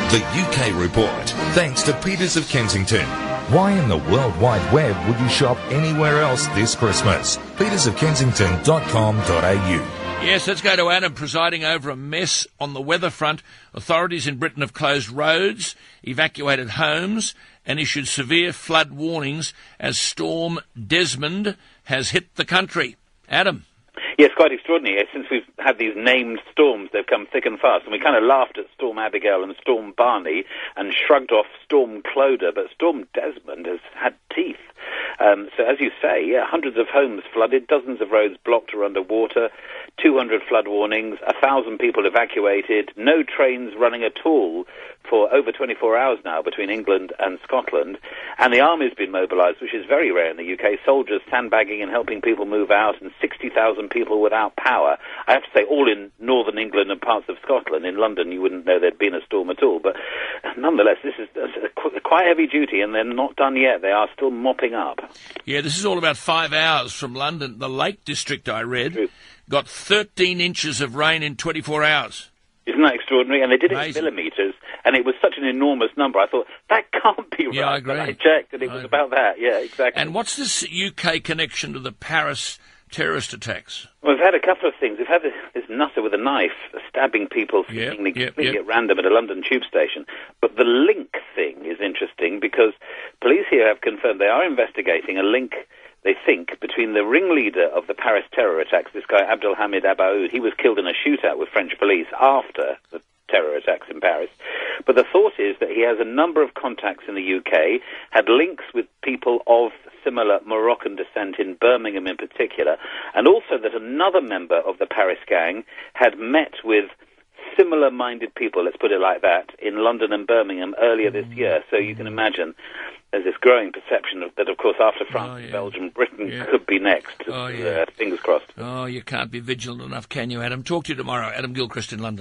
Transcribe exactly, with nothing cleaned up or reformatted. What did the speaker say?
The U K Report, thanks to Peters of Kensington. Why in the World Wide Web would you shop anywhere else this Christmas? peters of kensington dot com dot a u. Yes, let's go to Adam, presiding over a mess on the weather front. Authorities in Britain have closed roads, evacuated homes, and issued severe flood warnings as Storm Desmond has hit the country. Adam. Yes, quite extraordinary. Since we've had these named storms, they've come thick and fast. And we kind of laughed at Storm Abigail and Storm Barney and shrugged off Storm Clodagh, but Storm Desmond has had teeth. Um, so as you say, yeah, hundreds of homes flooded, dozens of roads blocked or underwater, two hundred flood warnings, one thousand people evacuated, no trains running at all for over twenty-four hours now between England and Scotland. And the army's been mobilised, which is very rare in the U K, soldiers sandbagging and helping people move out, and sixty thousand people without power. I have to say, all in northern England and parts of Scotland. In London, you wouldn't know there'd been a storm at all. But nonetheless, this is quite heavy duty, and they're not done yet. They are still mopping up. Yeah, this is all about five hours from London. The Lake District, I read, True. got thirteen inches of rain in twenty-four hours. Isn't that extraordinary? And they did it Amazing. in millimetres, and it was such an enormous number. I thought, that can't be right. Yeah, I agree. But I checked, and it I was agree. about that. Yeah, exactly. And what's this U K connection to the Paris terrorist attacks? Well, we've had a couple of things. We've had this, this nutter with a knife stabbing people Yep, seemingly yep, completely yep. at random at a London tube station. But the link thing is interesting because police here have confirmed they are investigating a link, they think, between the ringleader of the Paris terror attacks, this guy Abdelhamid Abaoud. He was killed in a shootout with French police after the terror attacks in Paris. But the thought is that he has a number of contacts in the U K, had links with people of similar Moroccan descent in Birmingham in particular, and also that another member of the Paris gang had met with similar-minded people, let's put it like that, in London and Birmingham earlier this year. So you can imagine there's this growing perception of, that, of course, after France Oh, yeah. and Belgium, Britain Yeah. could be next. Oh, yeah. uh, fingers crossed. Oh, you can't be vigilant enough, can you, Adam? Talk to you tomorrow. Adam Gilchrist in London.